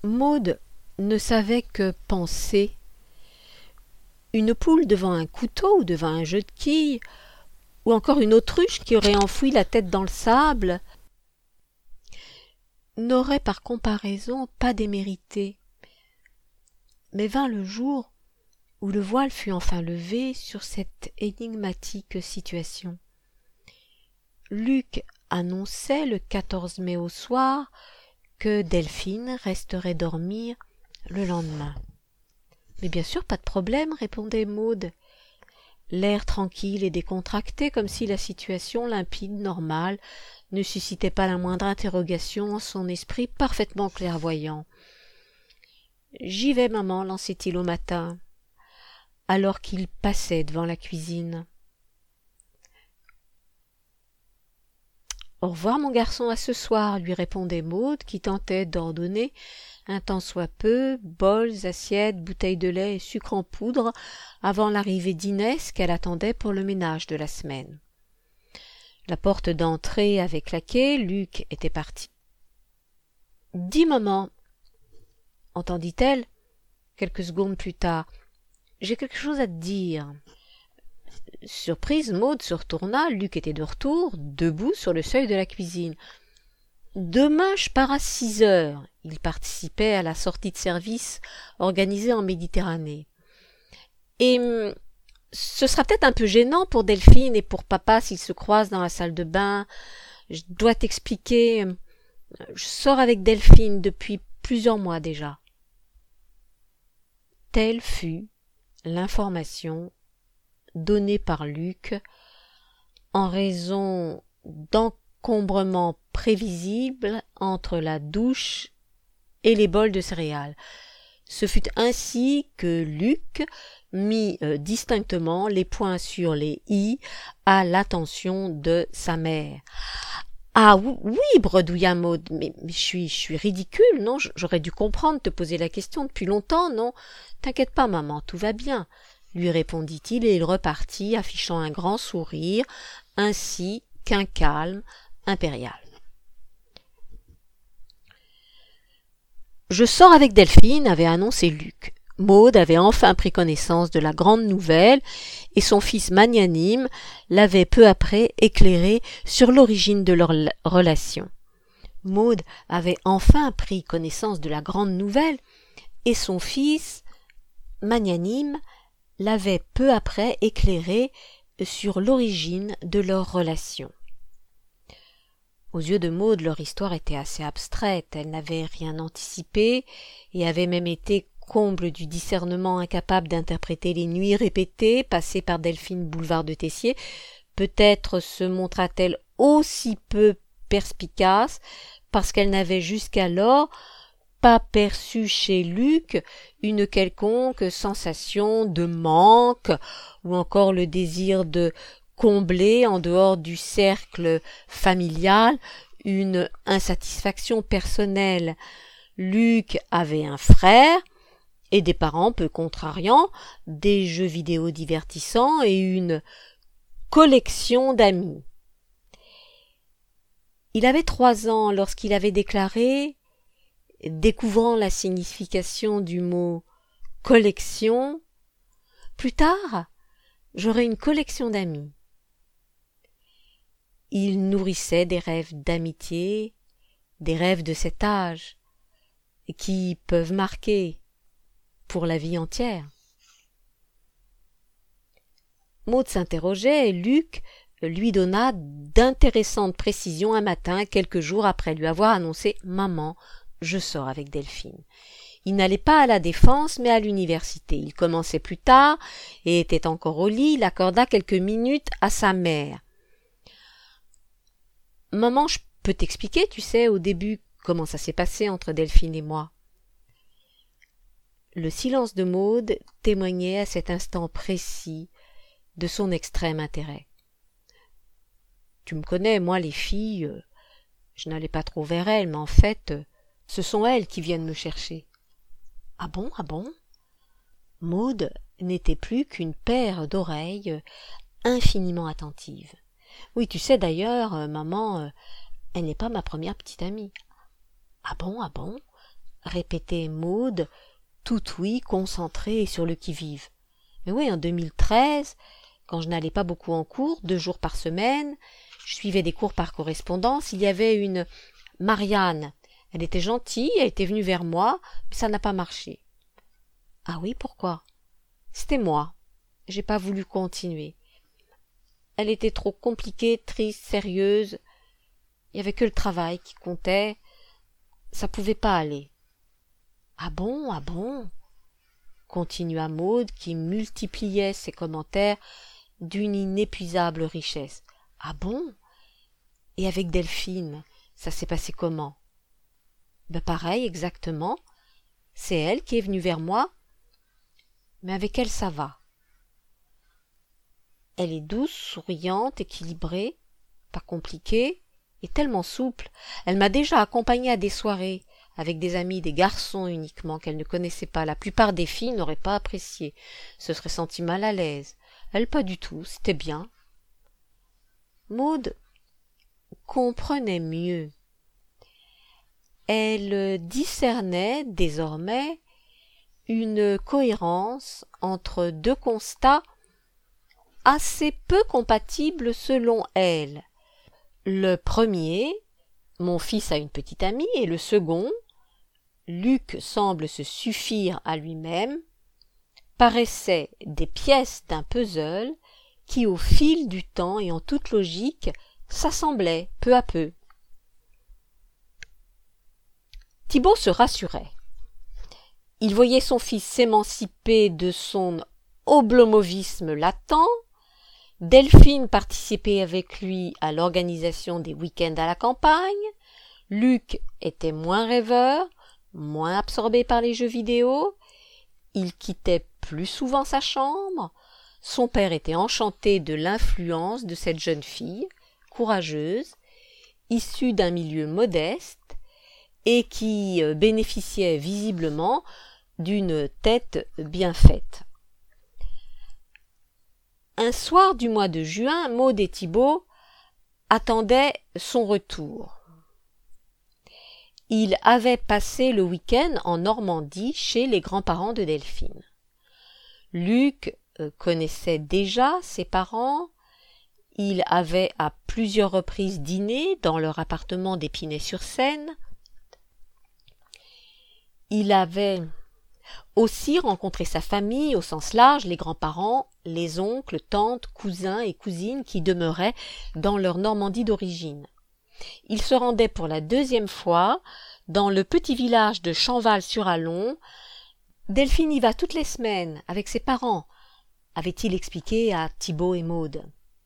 Maude ne savait que penser. Une poule devant un couteau ou devant un jeu de quilles, ou encore une autruche qui aurait enfoui la tête dans le sable, n'aurait par comparaison pas démérité. Mais vint le jour où le voile fut enfin levé sur cette énigmatique situation. Luc annonçait le 14 mai au soir que Delphine resterait dormir le lendemain. « Mais bien sûr, pas de problème, » répondait Maude, l'air tranquille et décontracté, comme si la situation limpide, normale, ne suscitait pas la moindre interrogation en son esprit parfaitement clairvoyant. « J'y vais, maman, lançait-il au matin, alors qu'il passait devant la cuisine. « Au revoir, mon garçon, à ce soir, » lui répondait Maude, qui tentait d'ordonner un tant soit peu, bols, assiettes, bouteilles de lait et sucre en poudre, avant l'arrivée d'Inès qu'elle attendait pour le ménage de la semaine. La porte d'entrée avait claqué, Luc était parti. « Dis, maman, » entendit-elle, quelques secondes plus tard, « j'ai quelque chose à te dire. » Surprise, Maude se retourna, Luc était de retour, debout sur le seuil de la cuisine. « Demain, je pars à 6 heures. » Il participait à la sortie de service organisée en Méditerranée. « Et ce sera peut-être un peu gênant pour Delphine et pour papa s'ils se croisent dans la salle de bain. Je dois t'expliquer, je sors avec Delphine depuis plusieurs mois déjà. » Telle fut l'information donnée par Luc en raison d'encombrements prévisibles entre la douche et les bols de céréales. Ce fut ainsi que Luc mit distinctement les points sur les i à l'attention de sa mère. « Ah oui, bredouilla Maude, mais je suis ridicule, non? J'aurais dû comprendre, te poser la question depuis longtemps, non? T'inquiète pas, maman, tout va bien, » lui répondit-il, et il repartit, affichant un grand sourire, ainsi qu'un calme impérial. « Je sors avec Delphine » avait annoncé Luc. Maude avait enfin pris connaissance de la grande nouvelle et son fils magnanime l'avait peu après éclairé sur l'origine de leur relation. Maude avait enfin pris connaissance de la grande nouvelle et son fils magnanime l'avait peu après éclairé sur l'origine de leur relation. Aux yeux de Maude, leur histoire était assez abstraite, elle n'avait rien anticipé et avait même été comble du discernement, incapable d'interpréter les nuits répétées passées par Delphine boulevard de Tessier. Peut-être se montra-t-elle aussi peu perspicace parce qu'elle n'avait jusqu'alors pas perçu chez Luc une quelconque sensation de manque ou encore le désir de combler en dehors du cercle familial une insatisfaction personnelle. Luc avait un frère et des parents peu contrariants, des jeux vidéo divertissants et une collection d'amis. Il avait 3 ans lorsqu'il avait déclaré, découvrant la signification du mot « collection », « Plus tard, j'aurai une collection d'amis. » Il nourrissait des rêves d'amitié, des rêves de cet âge, qui peuvent marquer pour la vie entière. Maude s'interrogeait et Luc lui donna d'intéressantes précisions un matin, quelques jours après lui avoir annoncé « Maman, je sors avec Delphine ». Il n'allait pas à la Défense, mais à l'université. Il commençait plus tard et était encore au lit. Il accorda quelques minutes à sa mère. « Maman, je peux t'expliquer, tu sais, au début, comment ça s'est passé entre Delphine et moi ?» Le silence de Maude témoignait à cet instant précis de son extrême intérêt. « Tu me connais, moi, les filles, je n'allais pas trop vers elles, mais en fait, ce sont elles qui viennent me chercher. » « Ah bon, ah bon ?» Maude n'était plus qu'une paire d'oreilles infiniment attentives. « Oui, tu sais d'ailleurs, maman, elle n'est pas ma première petite amie. »« Ah bon, ah bon ?» répétait Maude, toute ouïe, concentrée et sur le qui-vive. Mais oui, en 2013, quand je n'allais pas beaucoup en cours, 2 jours par semaine, je suivais des cours par correspondance, il y avait une Marianne. Elle était gentille, elle était venue vers moi, mais ça n'a pas marché. Ah oui, pourquoi? C'était moi. J'ai pas voulu continuer. Elle était trop compliquée, triste, sérieuse. Il y avait que le travail qui comptait. Ça pouvait pas aller. Ah bon, ah bon, continua Maude, qui multipliait ses commentaires d'une inépuisable richesse. Ah bon? Et avec Delphine, ça s'est passé comment? Ben pareil, exactement. C'est elle qui est venue vers moi, mais avec elle ça va. Elle est douce, souriante, équilibrée, pas compliquée, et tellement souple. Elle m'a déjà accompagnée à des soirées, avec des amis, des garçons uniquement, qu'elle ne connaissait pas. La plupart des filles n'auraient pas apprécié, se seraient senties mal à l'aise. Elle pas du tout, c'était bien. Maude comprenait mieux. Elle discernait désormais une cohérence entre 2 constats assez peu compatibles selon elle. Le premier, mon fils a une petite amie, et le second, Luc semble se suffire à lui-même, paraissaient des pièces d'un puzzle qui, au fil du temps et en toute logique, s'assemblaient peu à peu. Thibaut se rassurait. Il voyait son fils s'émanciper de son oblomovisme latent. Delphine participait avec lui à l'organisation des week-ends à la campagne. Luc était moins rêveur, moins absorbé par les jeux vidéo. Il quittait plus souvent sa chambre. Son père était enchanté de l'influence de cette jeune fille, courageuse, issue d'un milieu modeste et qui bénéficiait visiblement d'une tête bien faite. Un soir du mois de juin, Maude et Thibaut attendaient son retour. Il avait passé le week-end en Normandie chez les grands-parents de Delphine. Luc connaissait déjà ses parents. Il avait à plusieurs reprises dîné dans leur appartement d'Épinay-sur-Seine. Il avait aussi rencontré sa famille au sens large, les grands-parents, les oncles, tantes, cousins et cousines qui demeuraient dans leur Normandie d'origine. Il se rendait pour la 2e fois dans le petit village de Champval-sur-Allon. Delphine y va toutes les semaines avec ses parents, avait-il expliqué à Thibaut et Maude.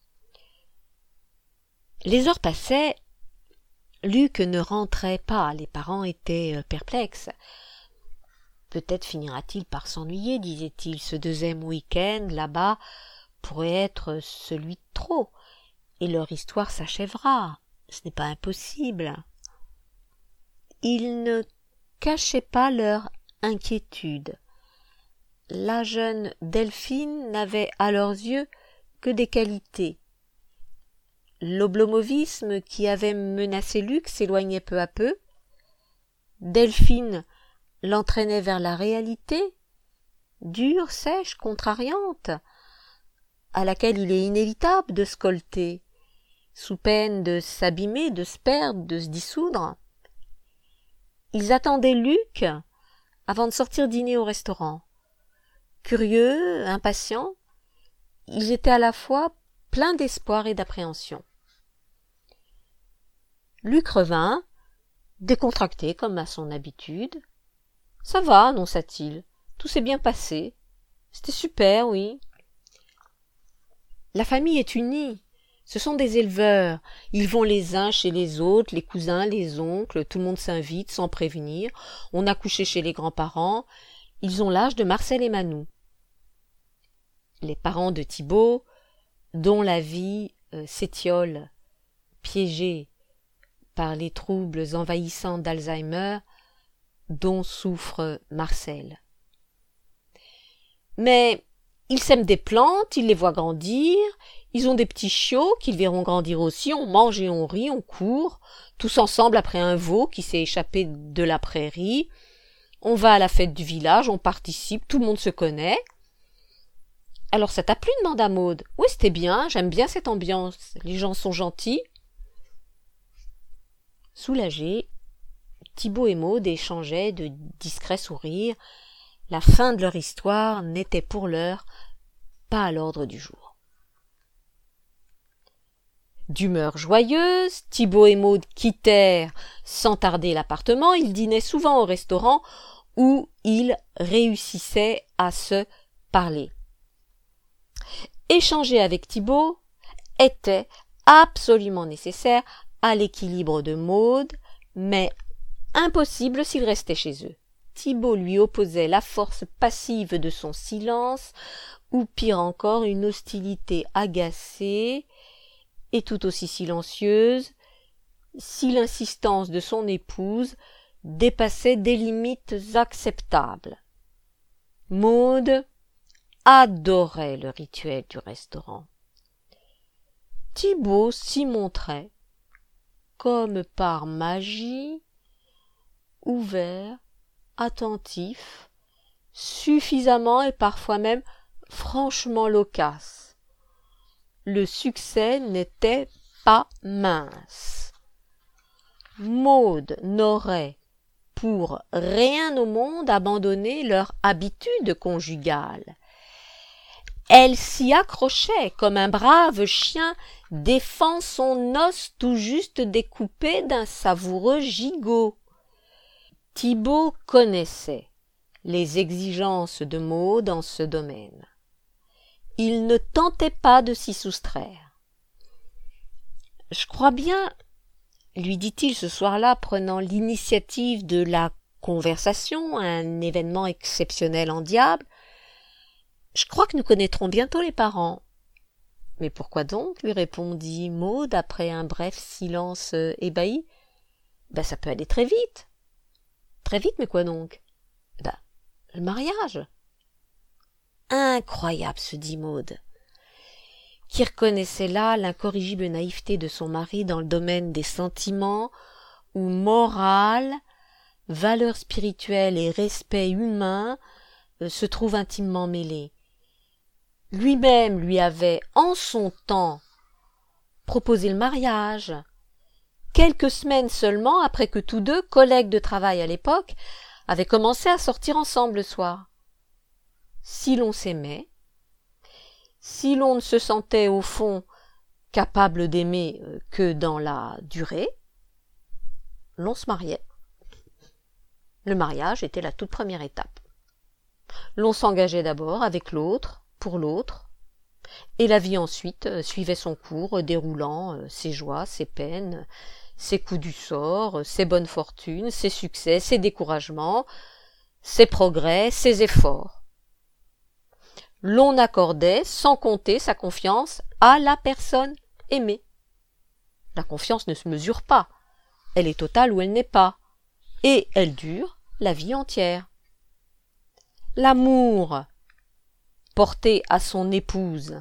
Les heures passaient, Luc ne rentrait pas, les parents étaient perplexes. Peut-être finira-t-il par s'ennuyer, disait-il, ce 2e week-end là-bas pourrait être celui de trop, et leur histoire s'achèvera. Ce n'est pas impossible. Ils ne cachaient pas leur inquiétude. La jeune Delphine n'avait à leurs yeux que des qualités. L'oblomovisme qui avait menacé Luc s'éloignait peu à peu. Delphine l'entraînait vers la réalité, dure, sèche, contrariante, à laquelle il est inévitable de se colter, sous peine de s'abîmer, de se perdre, de se dissoudre. Ils attendaient Luc avant de sortir dîner au restaurant. Curieux, impatients, ils étaient à la fois pleins d'espoir et d'appréhension. Luc revint, décontracté comme à son habitude. « Ça va, annonça-t-il. Tout s'est bien passé. C'était super, oui. » La famille est unie. Ce sont des éleveurs. Ils vont les uns chez les autres, les cousins, les oncles, tout le monde s'invite sans prévenir. On a couché chez les grands-parents. Ils ont l'âge de Marcel et Manou. Les parents de Thibaut, dont la vie s'étiole, piégée par les troubles envahissants d'Alzheimer, dont souffre Marcel. Mais ils sèment des plantes, ils les voient grandir, ils ont des petits chiots qu'ils verront grandir aussi, on mange et on rit, on court, tous ensemble après un veau qui s'est échappé de la prairie. On va à la fête du village, on participe, tout le monde se connaît. Alors ça t'a plu, demanda Maude. Oui, c'était bien, j'aime bien cette ambiance, les gens sont gentils. Soulagés, Thibaut et Maude échangeaient de discrets sourires. La fin de leur histoire n'était pour l'heure pas à l'ordre du jour. D'humeur joyeuse, Thibaut et Maude quittèrent sans tarder l'appartement. Ils dînaient souvent au restaurant où ils réussissaient à se parler. Échanger avec Thibaut était absolument nécessaire à l'équilibre de Maude, mais impossible s'il restait chez eux. Thibaut lui opposait la force passive de son silence, ou pire encore, une hostilité agacée et tout aussi silencieuse, si l'insistance de son épouse dépassait des limites acceptables. Maude adorait le rituel du restaurant. Thibaut s'y montrait, comme par magie, ouvert, attentif, suffisamment et parfois même franchement loquace. Le succès n'était pas mince. Maude n'aurait pour rien au monde abandonné leur habitude conjugale. Elle s'y accrochait comme un brave chien défend son os tout juste découpé d'un savoureux gigot. Thibaut connaissait les exigences de Maude en ce domaine. Il ne tentait pas de s'y soustraire. « Je crois bien, » lui dit-il ce soir-là, prenant l'initiative de la conversation, un événement exceptionnel en diable, « je crois que nous connaîtrons bientôt les parents. »« Mais pourquoi donc ?» lui répondit Maude après un bref silence ébahi. « Ça peut aller très vite. »« Très vite, mais quoi donc ?»« Le mariage. » Incroyable, se dit Maude, qui reconnaissait là l'incorrigible naïveté de son mari dans le domaine des sentiments, où morale, valeurs spirituelles et respect humain se trouvent intimement mêlés. Lui-même lui avait, en son temps, proposé le mariage, quelques semaines seulement après que tous deux, collègues de travail à l'époque, avaient commencé à sortir ensemble le soir. Si l'on s'aimait, si l'on ne se sentait au fond capable d'aimer que dans la durée, l'on se mariait. Le mariage était la toute première étape. L'on s'engageait d'abord avec l'autre, pour l'autre, et la vie ensuite suivait son cours, déroulant ses joies, ses peines, ses coups du sort, ses bonnes fortunes, ses succès, ses découragements, ses progrès, ses efforts. L'on accordait sans compter sa confiance à la personne aimée. La confiance ne se mesure pas, elle est totale ou elle n'est pas, et elle dure la vie entière. L'amour porté à son épouse,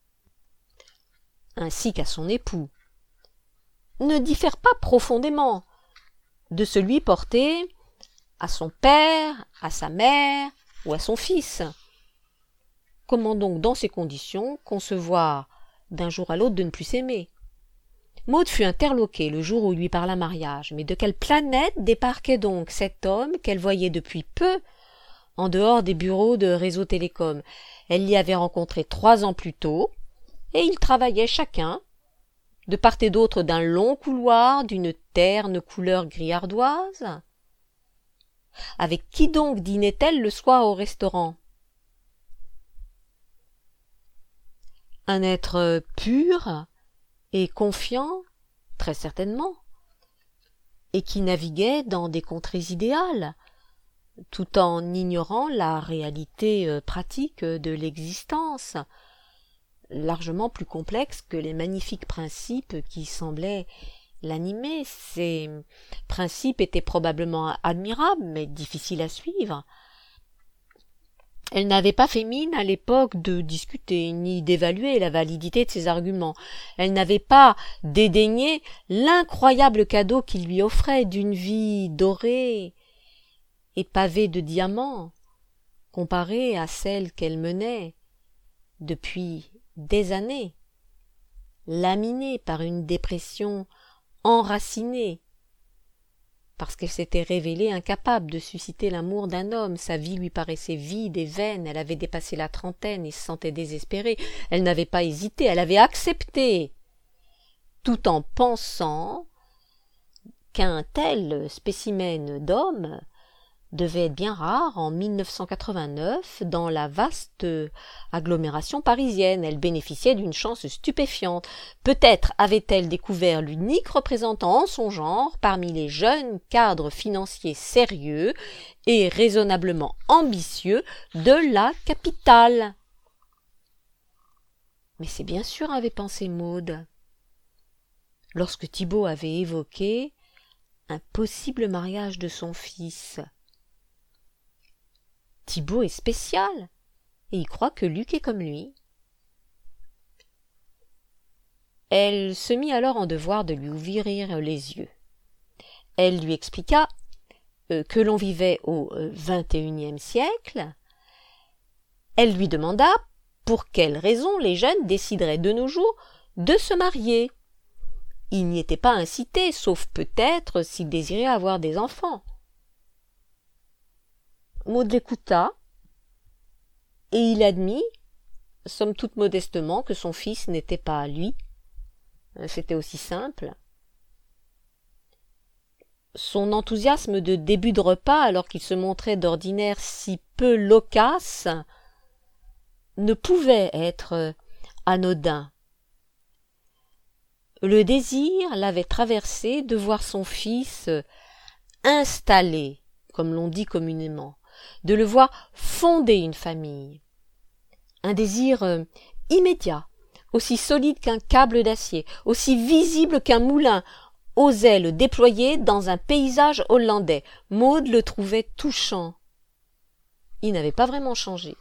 ainsi qu'à son époux, ne diffère pas profondément de celui porté à son père, à sa mère ou à son fils. Comment donc, dans ces conditions, concevoir d'un jour à l'autre de ne plus s'aimer? Maude fut interloquée le jour où il lui parla mariage, mais de quelle planète débarquait donc cet homme qu'elle voyait depuis peu en dehors des bureaux de Réseau Télécom? Elle l'y avait rencontré 3 ans plus tôt, et ils travaillaient chacun, de part et d'autre d'un long couloir d'une terne couleur gris ardoise. Avec qui donc dînait-elle le soir au restaurant? Un être pur et confiant, très certainement, et qui naviguait dans des contrées idéales, tout en ignorant la réalité pratique de l'existence, largement plus complexe que les magnifiques principes qui semblaient l'animer. Ces principes étaient probablement admirables, mais difficiles à suivre. Elle n'avait pas fait mine à l'époque de discuter, ni d'évaluer la validité de ses arguments. Elle n'avait pas dédaigné l'incroyable cadeau qu'il lui offrait d'une vie dorée et pavée de diamants, comparée à celle qu'elle menait depuis des années, laminée par une dépression enracinée, parce qu'elle s'était révélée incapable de susciter l'amour d'un homme. Sa vie lui paraissait vide et vaine, elle avait dépassé la trentaine et se sentait désespérée. Elle n'avait pas hésité, elle avait accepté, tout en pensant qu'un tel spécimen d'homme devait être bien rare en 1989 dans la vaste agglomération parisienne. Elle bénéficiait d'une chance stupéfiante. Peut-être avait-elle découvert l'unique représentant en son genre parmi les jeunes cadres financiers sérieux et raisonnablement ambitieux de la capitale. Mais c'est bien sûr, avait pensé Maude, lorsque Thibaut avait évoqué un possible mariage de son fils. Thibaut est spécial, et il croit que Luc est comme lui. Elle se mit alors en devoir de lui ouvrir les yeux. Elle lui expliqua que l'on vivait au XXIe siècle. Elle lui demanda pour quelles raisons les jeunes décideraient de nos jours de se marier. Ils n'y étaient pas incités, sauf peut-être s'ils désiraient avoir des enfants. Maud l'écouta, et il admit, somme toute modestement, que son fils n'était pas à lui. C'était aussi simple. Son enthousiasme de début de repas, alors qu'il se montrait d'ordinaire si peu loquace, ne pouvait être anodin. Le désir l'avait traversé de voir son fils installé, comme l'on dit communément, de le voir fonder une famille. Un désir immédiat, aussi solide qu'un câble d'acier, aussi visible qu'un moulin, aux ailes déployées dans un paysage hollandais. Maud le trouvait touchant. Il n'avait pas vraiment changé.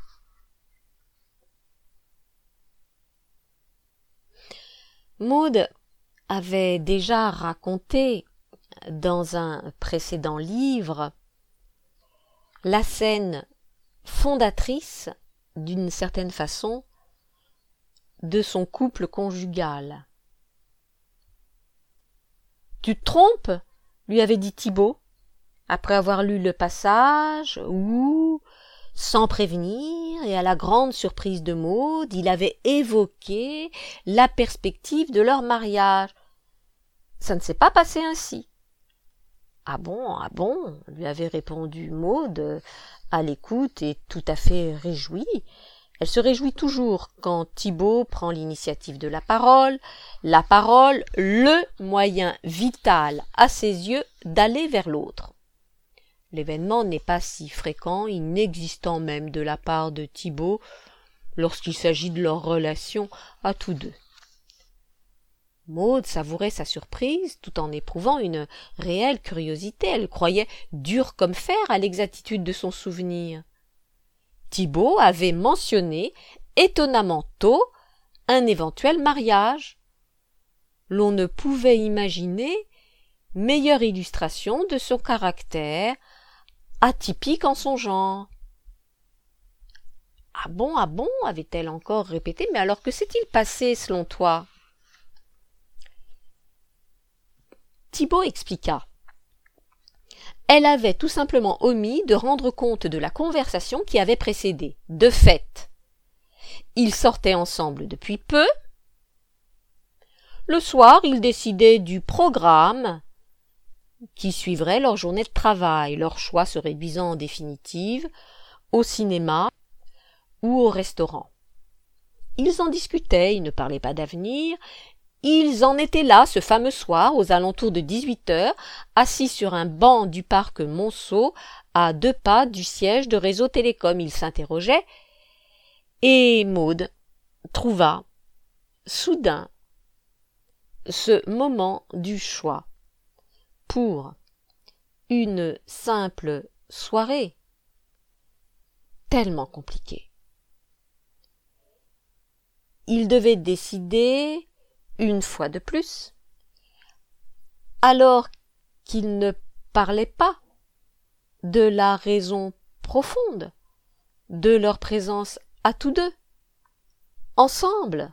Maud avait déjà raconté dans un précédent livre la scène fondatrice, d'une certaine façon, de son couple conjugal. « Tu te trompes ?» lui avait dit Thibaut, après avoir lu le passage où, sans prévenir et à la grande surprise de Maud, il avait évoqué la perspective de leur mariage. « Ça ne s'est pas passé ainsi. » « Ah bon, lui avait répondu Maud, à l'écoute et tout à fait réjouie. Elle se réjouit toujours quand Thibaut prend l'initiative de la parole, le moyen vital à ses yeux d'aller vers l'autre. L'événement n'est pas si fréquent, inexistant même de la part de Thibaut, lorsqu'il s'agit de leur relation à tous deux. Maud savourait sa surprise tout en éprouvant une réelle curiosité. Elle croyait dur comme fer à l'exactitude de son souvenir. Thibaut avait mentionné, étonnamment tôt, un éventuel mariage. L'on ne pouvait imaginer meilleure illustration de son caractère, atypique en son genre. Ah bon, avait-elle encore répété, mais alors que s'est-il passé selon toi ? Thibaut expliqua. Elle avait tout simplement omis de rendre compte de la conversation qui avait précédé. De fait, ils sortaient ensemble depuis peu. Le soir, ils décidaient du programme qui suivrait leur journée de travail, leur choix se réduisant en définitive au cinéma ou au restaurant. Ils en discutaient, ils ne parlaient pas d'avenir. Ils en étaient là, ce fameux soir, aux alentours de 18h, assis sur un banc du parc Monceau, à 2 pas du siège de Réseau Télécom. Ils s'interrogeaient, et Maud trouva, soudain, ce moment du choix pour une simple soirée tellement compliquée. Ils devaient décider une fois de plus, alors qu'ils ne parlaient pas, de la raison profonde de leur présence à tous deux, ensemble.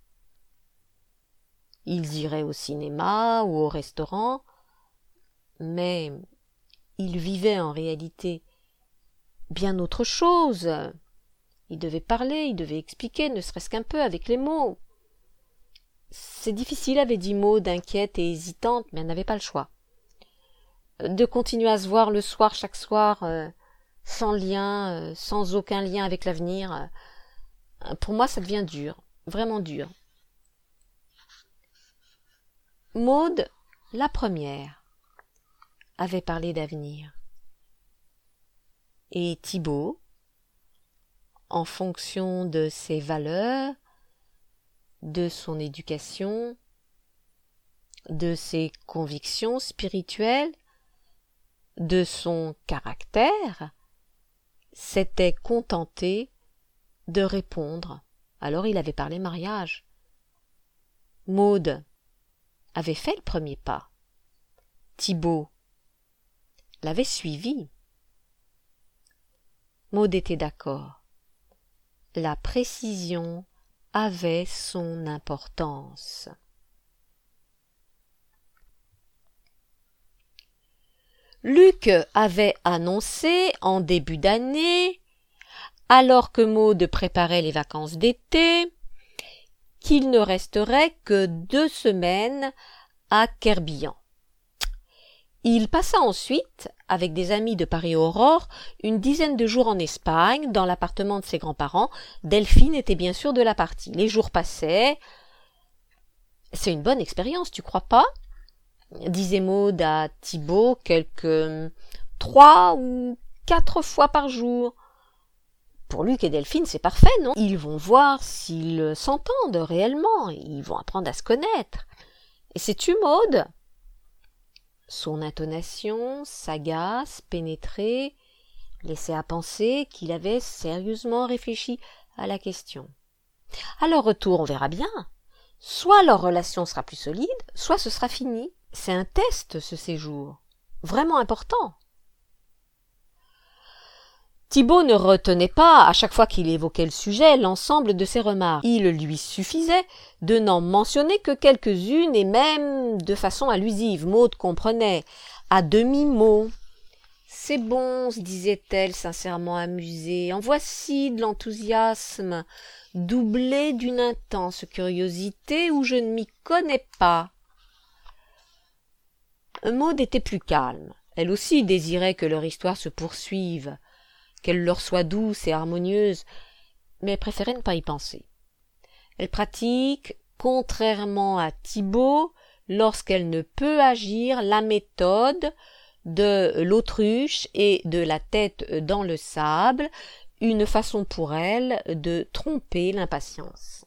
Ils iraient au cinéma ou au restaurant, mais ils vivaient en réalité bien autre chose. Ils devaient parler, ils devaient expliquer, ne serait-ce qu'un peu avec les mots. C'est difficile, avait dit Maud, inquiète et hésitante, mais elle n'avait pas le choix. De continuer à se voir le soir, chaque soir, sans lien, sans aucun lien avec l'avenir, pour moi ça devient dur, vraiment dur. Maud, la première, avait parlé d'avenir. Et Thibaut, en fonction de ses valeurs, de son éducation, de ses convictions spirituelles, de son caractère, s'était contenté de répondre. Alors il avait parlé mariage. Maud avait fait le premier pas. Thibaut l'avait suivi. Maud était d'accord. La précision avait son importance. Luc avait annoncé en début d'année, alors que Maud préparait les vacances d'été, qu'il ne resterait que 2 semaines à Querbillon. Il passa ensuite, avec des amis de Paris-Aurore, une dizaine de jours en Espagne, dans l'appartement de ses grands-parents. Delphine était bien sûr de la partie. Les jours passaient. « C'est une bonne expérience, tu crois pas ?» disait Maud à Thibaut quelques 3 ou 4 fois par jour. Pour Luc et Delphine, c'est parfait, non? Ils vont voir s'ils s'entendent réellement, ils vont apprendre à se connaître. Et sais-tu, Maud? Son intonation, sagace, pénétrée, laissait à penser qu'il avait sérieusement réfléchi à la question. À leur retour, on verra bien. Soit leur relation sera plus solide, soit ce sera fini. C'est un test, ce séjour. Vraiment important. Thibaut ne retenait pas, à chaque fois qu'il évoquait le sujet, l'ensemble de ses remarques. Il lui suffisait de n'en mentionner que quelques-unes, et même de façon allusive. Maud comprenait, à demi-mot. « C'est bon, se disait-elle, sincèrement amusée. En voici de l'enthousiasme, doublé d'une intense curiosité où je ne m'y connais pas. » Maud était plus calme. Elle aussi désirait que leur histoire se poursuive, qu'elle leur soit douce et harmonieuse, mais elle préférait ne pas y penser. Elle pratique, contrairement à Thibaut, lorsqu'elle ne peut agir, la méthode de l'autruche et de la tête dans le sable, une façon pour elle de tromper l'impatience.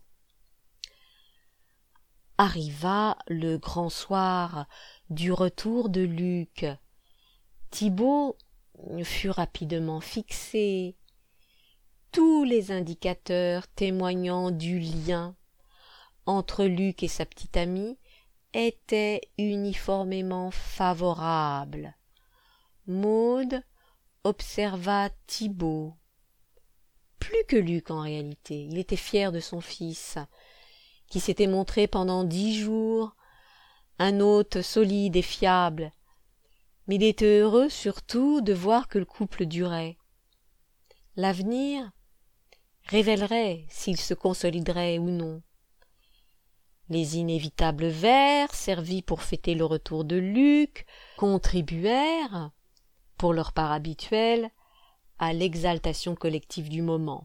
Arriva le grand soir du retour de Luc. Thibaut fut rapidement fixé, tous les indicateurs témoignant du lien entre Luc et sa petite amie étaient uniformément favorables. Maud observa Thibaut. Plus que Luc en réalité, il était fier de son fils, qui s'était montré pendant 10 jours un hôte solide et fiable, mais il était heureux surtout de voir que le couple durait. L'avenir révélerait s'il se consoliderait ou non. Les inévitables verres, servis pour fêter le retour de Luc, contribuèrent, pour leur part habituelle, à l'exaltation collective du moment.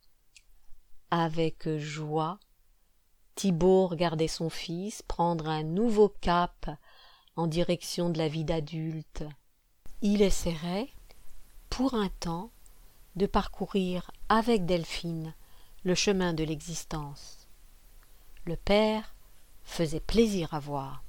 Avec joie, Thibaut regardait son fils prendre un nouveau cap en direction de la vie d'adulte. Il essaierait, pour un temps, de parcourir avec Delphine le chemin de l'existence. Le père faisait plaisir à voir.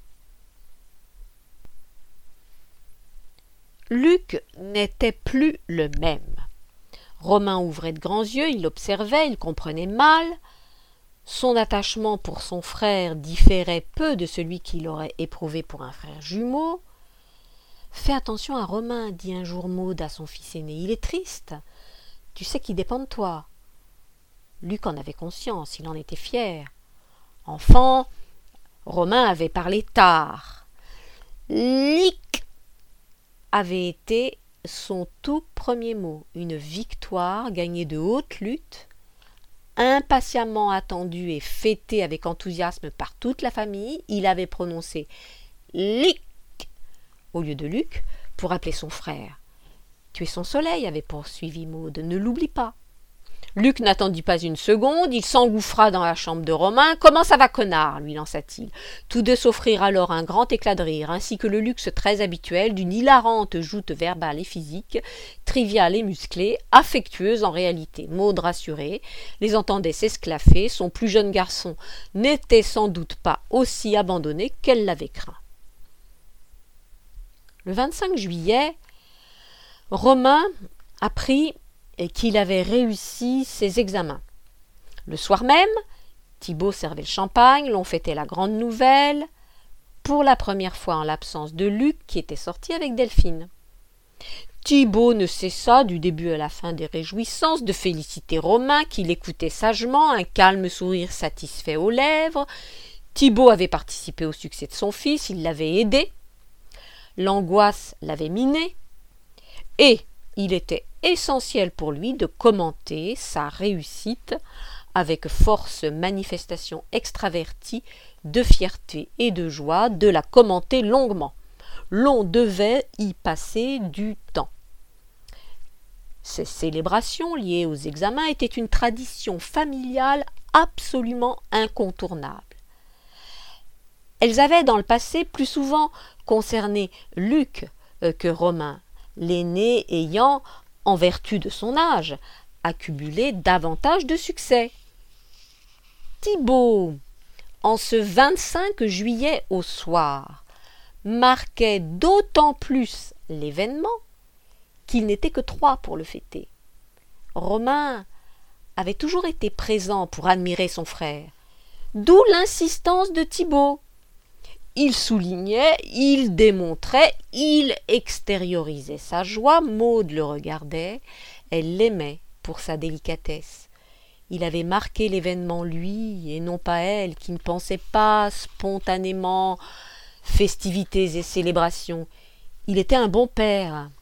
Luc n'était plus le même. Romain ouvrait de grands yeux, il l'observait, il comprenait mal. Son attachement pour son frère différait peu de celui qu'il aurait éprouvé pour un frère jumeau. Fais attention à Romain, dit un jour Maud à son fils aîné. Il est triste. Tu sais qu'il dépend de toi. Luc en avait conscience, il en était fier. Enfant, Romain avait parlé tard. Lic avait été son tout premier mot, une victoire gagnée de haute lutte, impatiemment attendue et fêtée avec enthousiasme par toute la famille. Il avait prononcé Lic au lieu de Luc pour appeler son frère. Tu es son soleil, avait poursuivi Maud, ne l'oublie pas. Luc n'attendit pas une seconde, il s'engouffra dans la chambre de Romain. « Comment ça va, connard ?» lui lança-t-il. Tous deux s'offrirent alors un grand éclat de rire, ainsi que le luxe très habituel d'une hilarante joute verbale et physique, triviale et musclée, affectueuse en réalité. Maud, rassurée, les entendait s'esclaffer. Son plus jeune garçon n'était sans doute pas aussi abandonné qu'elle l'avait craint. Le 25 juillet, Romain apprit qu'il avait réussi ses examens. Le soir même, Thibaut servait le champagne, l'on fêtait la grande nouvelle, pour la première fois en l'absence de Luc qui était sorti avec Delphine. Thibaut ne cessa du début à la fin des réjouissances de féliciter Romain qui l'écoutait sagement, un calme sourire satisfait aux lèvres. Thibaut avait participé au succès de son fils, il l'avait aidé. L'angoisse l'avait miné et il était essentiel pour lui de commenter sa réussite avec force manifestation extravertie de fierté et de joie, de la commenter longuement. L'on devait y passer du temps. Ces célébrations liées aux examens étaient une tradition familiale absolument incontournable. Elles avaient dans le passé plus souvent concerné Luc que Romain, l'aîné ayant, en vertu de son âge, accumulé davantage de succès. Thibaut, en ce 25 juillet au soir, marquait d'autant plus l'événement qu'il n'était que 3 pour le fêter. Romain avait toujours été présent pour admirer son frère, d'où l'insistance de Thibaut. Il soulignait, il démontrait, il extériorisait sa joie. Maud le regardait, elle l'aimait pour sa délicatesse. Il avait marqué l'événement lui, et non pas elle, qui ne pensait pas spontanément festivités et célébrations. Il était un bon père.